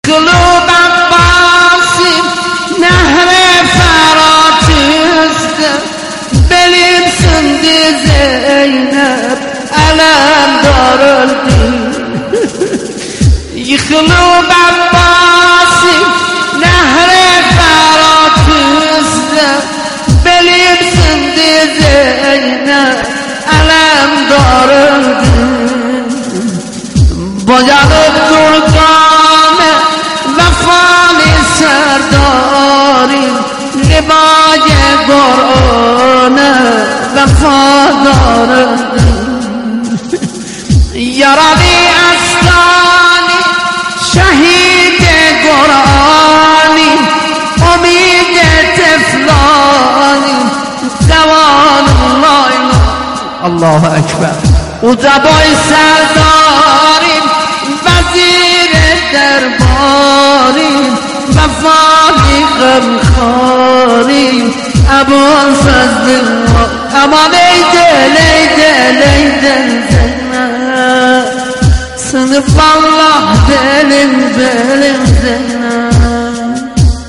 Yıkılıp Abbas'ım nehre Ferat'ızdı. Belim sındı Zeynep, alemdar öldü. Yıkılıp Abbas'ım nehre Ferat'ızdı. Belim sındı Zeynep, alemdar öldü. Bocalıp Durgane vefali serdarim, libaje Kur'an'e vefadarım. Yaralı Aslani şehide Kur'an'ı, umide teflani zevanullah. Allahu Ekber. Uca boy serdarim, vezir derbarim, vefali gımkharim, Ebu Fazlullah. Aman eydel eydel eydel Zeynep, sınıf Allah belim belim Zeynep.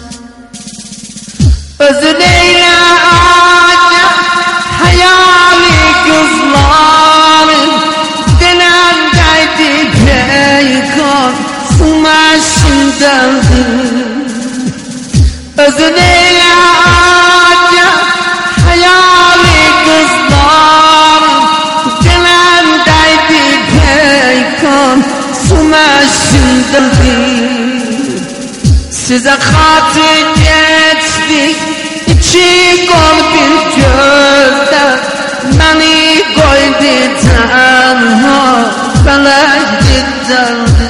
Özün eyle ağaca hayali kızlarım, dilemdeydi peykan sumaşındadır. Özün eyle ağaca hayali kızlarım, dilemdeydi peykan sumaşındadır. Size hatır geçtik İçi kol bir gözde, beni koydu tenha felek ciddeldi.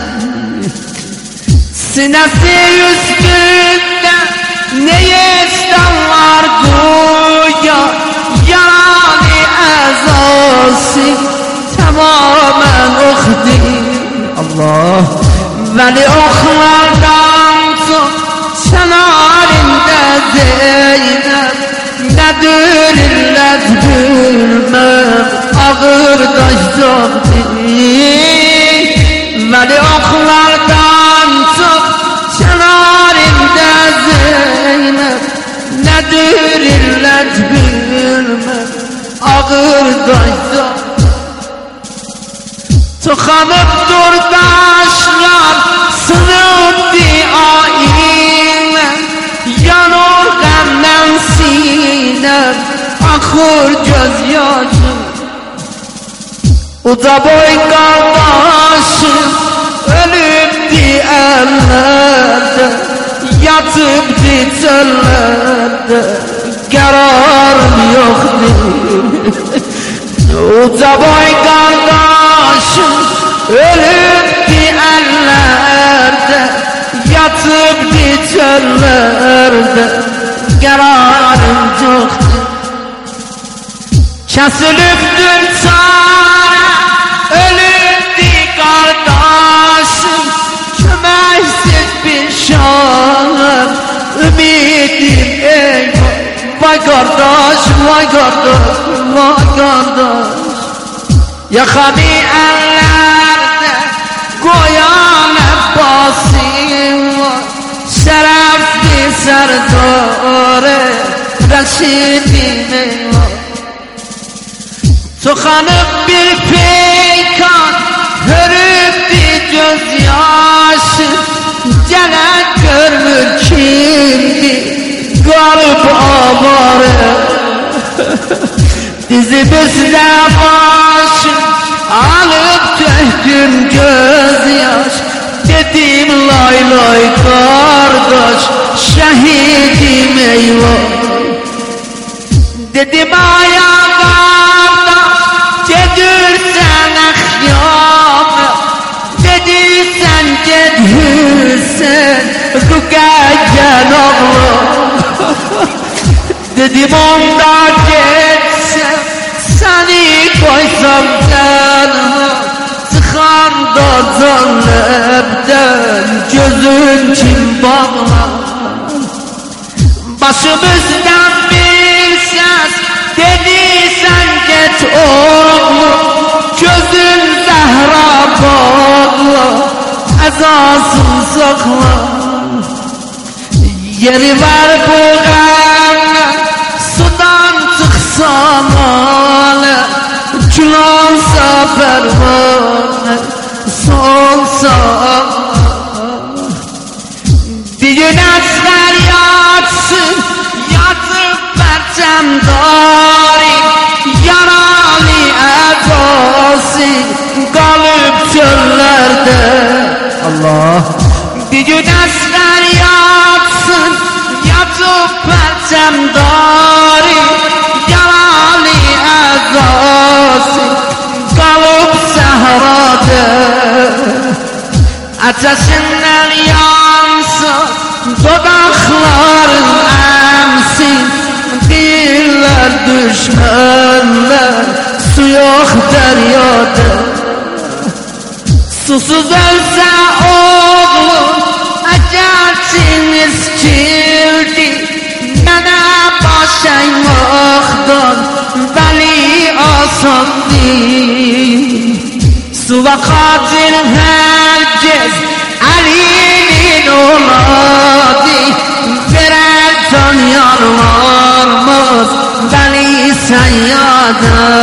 Sinesi üstünde neye istemler güya, yaralı ezası tamamen okdi. Allah veli oklardan çok şenarinde Zeynep, nedir illet bilmem ağır taştan değil. Veli oklardan çok şenarinde Zeynep, nedir illet bilmem ağır taştan. Tıkanıp dur taşlar sınıftı ayine, yanır gamden sinem akır gözyaşım. Uca boy kardeşim ölüptü ellerde, yatıptı çöllerde, kararım yoktu. Uca boy kardeşim ölüptü ellerde, yatıptı çöllerde, kararım yoktu. Kesiliptür çare, ölüptü kardeşim, kömeksiz bir şanım, ümidim eyvah. Vay kardeş, vay kardeş, vay kardeş. Yakanı ellerde koyan Abbas'ım var, şerefli serdar-ı Reşid'im eyvah. Tıkanıp bir peykan, hörüptü gözyaşı, gelen görmür kimdi garip avarı. Dizimizde başım alıp döktüm gözyaş, dedim lay lay kardeş şehidim eyvah. Dedim ayağa kardeş cedirsen ahyamı, dedi sen cedhüsen rükayen ağla. Dedim onda geçsem seni koysam canıma, sıkanda zannepten gözün kim bağlar. Başımızdan bir ses dedi sen git oğlum, gözün zehra bağla, ezasın sakla. Yeri var buğan sudan çıksam ağlı Külonsa pervane solsa bir gün aslar yatsın yatıp perçem dari yaralı edası kalıp çöllerde Allah bir gün aslar yatsın yatıp perçem dari yaralı edası kalıp sahrada ateşinden yansın dudakların emsin diller düşmanlar su yok deryada susuz ölse oğlum ecelçiniz kirdi nene başaymaktan veli asan değil suva kadir herkes Ali'nin oladı birer can yalvarmaz beni sen yada